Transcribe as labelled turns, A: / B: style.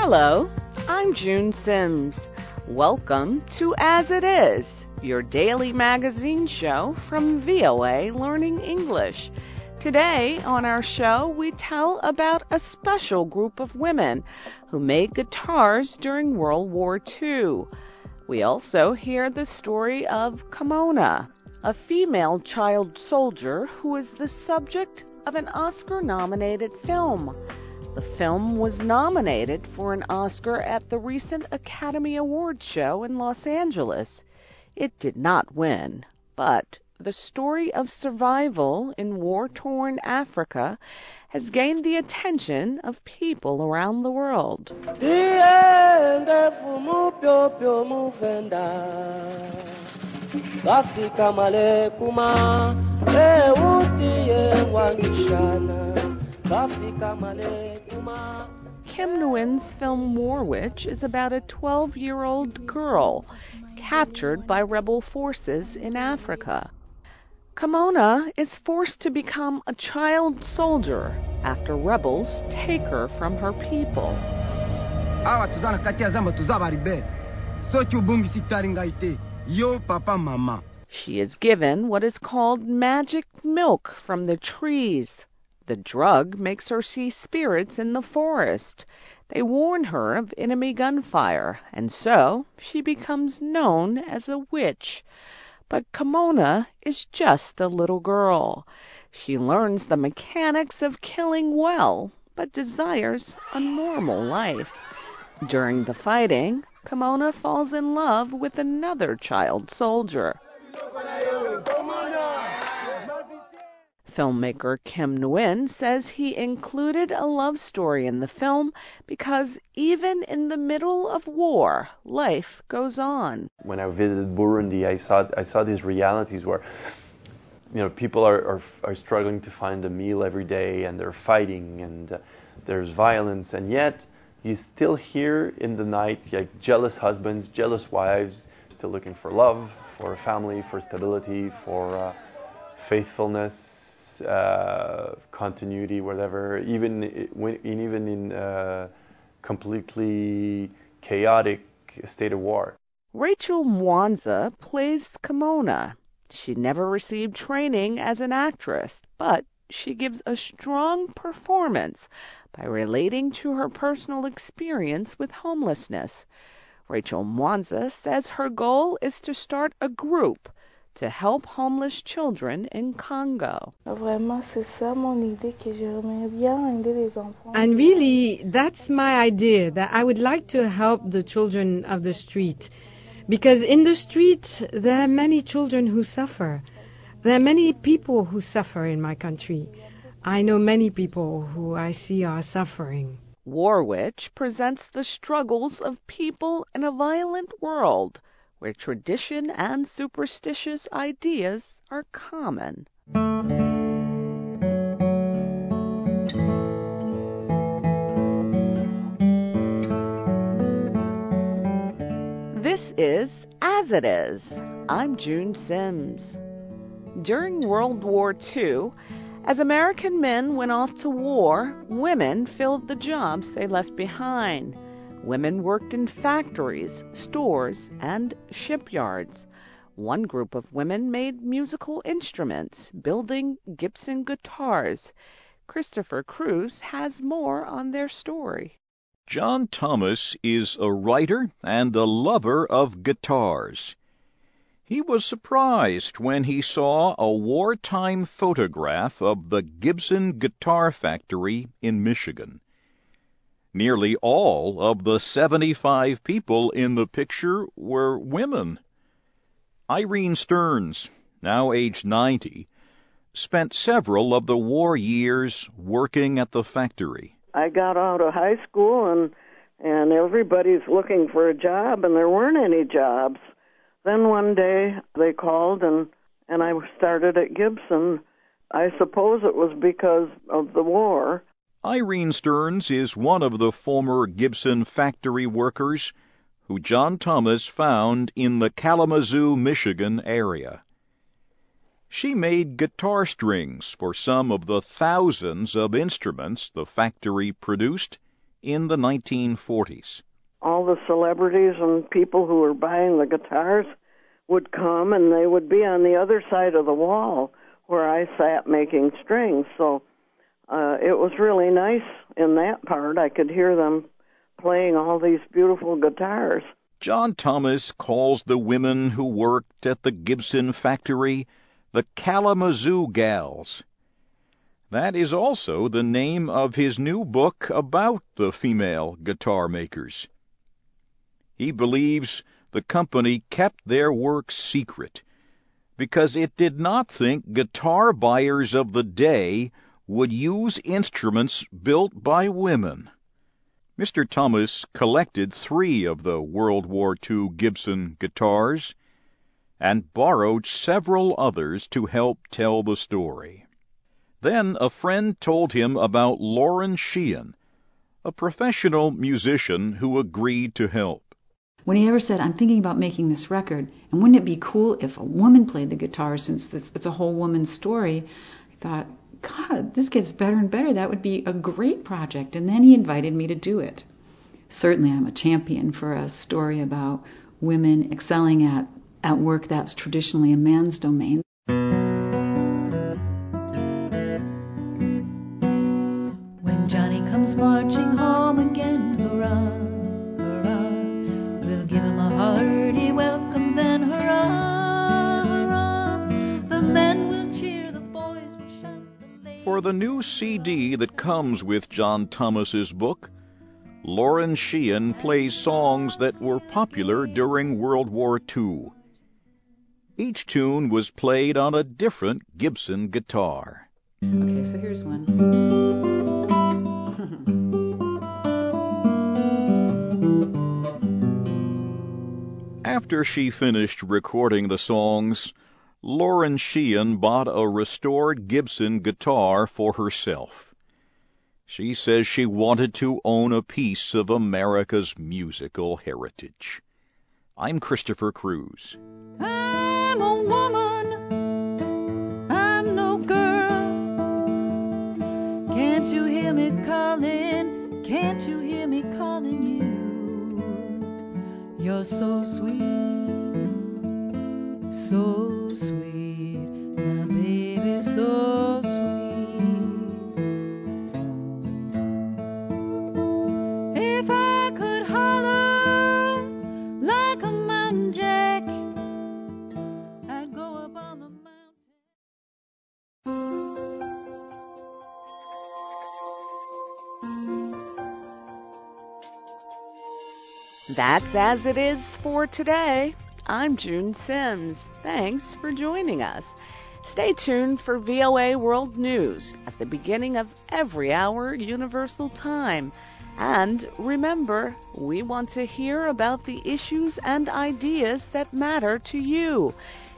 A: Hello, I'm June Sims. Welcome to As It Is, your daily magazine show from VOA Learning English. Today on our show, we tell about a special group of women who made guitars during World War II. We also hear the story of Kimona, a female child soldier who is the subject of an Oscar-nominated film. The film was nominated for an Oscar at the recent Academy Awards show in Los Angeles. It did not win, but the story of survival in war-torn Africa has gained the attention of people around the world. Kim Nguyen's film War Witch is about a 12-year-old girl captured by rebel forces in Africa. Kimona is forced to become a child soldier after rebels take her from her people. She is given what is called magic milk from the trees. The drug makes her see spirits in the forest. They warn her of enemy gunfire, and so she becomes known as a witch. But Kimona is just a little girl. She learns the mechanics of killing well, but desires a normal life. During the fighting, Kimona falls in love with another child soldier. Filmmaker Kim Nguyen says he included a love story in the film because even in the middle of war, life goes on.
B: When I visited Burundi, I saw these realities where, people are struggling to find a meal every day, and they're fighting, and there's violence, and yet you still hear in the night jealous husbands, jealous wives, still looking for love, for a family, for stability, for faithfulness. Continuity, whatever, even in a completely chaotic state of war.
A: Rachel Mwanza plays Kimona. She never received training as an actress, but she gives a strong performance by relating to her personal experience with homelessness. Rachel Mwanza says her goal is to start a group to help homeless children in Congo.
C: And really, that's my idea, that I would like to help the children of the street. Because in the street, there are many children who suffer. There are many people who suffer in my country. I know many people who I see are suffering.
A: War Witch presents the struggles of people in a violent world where tradition and superstitious ideas are common. This is As It Is. I'm June Sims. During World War II, as American men went off to war, women filled the jobs they left behind. Women worked in factories, stores, and shipyards. One group of women made musical instruments, building Gibson guitars. Christopher Cruz has more on their story.
D: John Thomas is a writer and a lover of guitars. He was surprised when he saw a wartime photograph of the Gibson Guitar Factory in Michigan. Nearly all of the 75 people in the picture were women. Irene Stearns, now aged 90, spent several of the war years working at the factory.
E: I got out of high school and everybody's looking for a job, and there weren't any jobs. Then one day they called and I started at Gibson. I suppose it was because of the war.
D: Irene Stearns is one of the former Gibson factory workers who John Thomas found in the Kalamazoo, Michigan area. She made guitar strings for some of the thousands of instruments the factory produced in the 1940s.
E: All the celebrities and people who were buying the guitars would come, and they would be on the other side of the wall where I sat making strings. So it was really nice in that part. I could hear them playing all these beautiful guitars.
D: John Thomas calls the women who worked at the Gibson factory the Kalamazoo Gals. That is also the name of his new book about the female guitar makers. He believes the company kept their work secret because it did not think guitar buyers of the day would use instruments built by women. Mr. Thomas collected 3 of the World War II Gibson guitars and borrowed several others to help tell the story. Then a friend told him about Lauren Sheehan, a professional musician who agreed to help.
F: When he ever said, I'm thinking about making this record, and wouldn't it be cool if a woman played the guitar since it's a whole woman's story, I thought, God, this gets better and better. That would be a great project. And then he invited me to do it. Certainly I'm a champion for a story about women excelling at work that's traditionally a man's domain.
G: When Johnny comes marching home again, hurrah, hurrah, we'll give him a hearty welcome then, hurrah, hurrah, the men will cheer, the boys will shout.
D: For the new CD that comes with John Thomas's book, Lauren Sheehan plays songs that were popular during World War II. Each tune was played on a different Gibson guitar.
F: Okay, so here's one.
D: After she finished recording the songs, Lauren Sheehan bought a restored Gibson guitar for herself. She says she wanted to own a piece of America's musical heritage. I'm Christopher Cruz.
G: I'm a woman, I'm no girl. Can't you hear me calling? Can't you hear me calling you? You're so sweet, so sweet, my baby, so sweet. If I could holler like a mountain jack, I'd go up on the
A: That's As It Is for today. I'm June Sims. Thanks for joining us. Stay tuned for VOA World News at the beginning of every hour Universal Time. And remember, we want to hear about the issues and ideas that matter to you.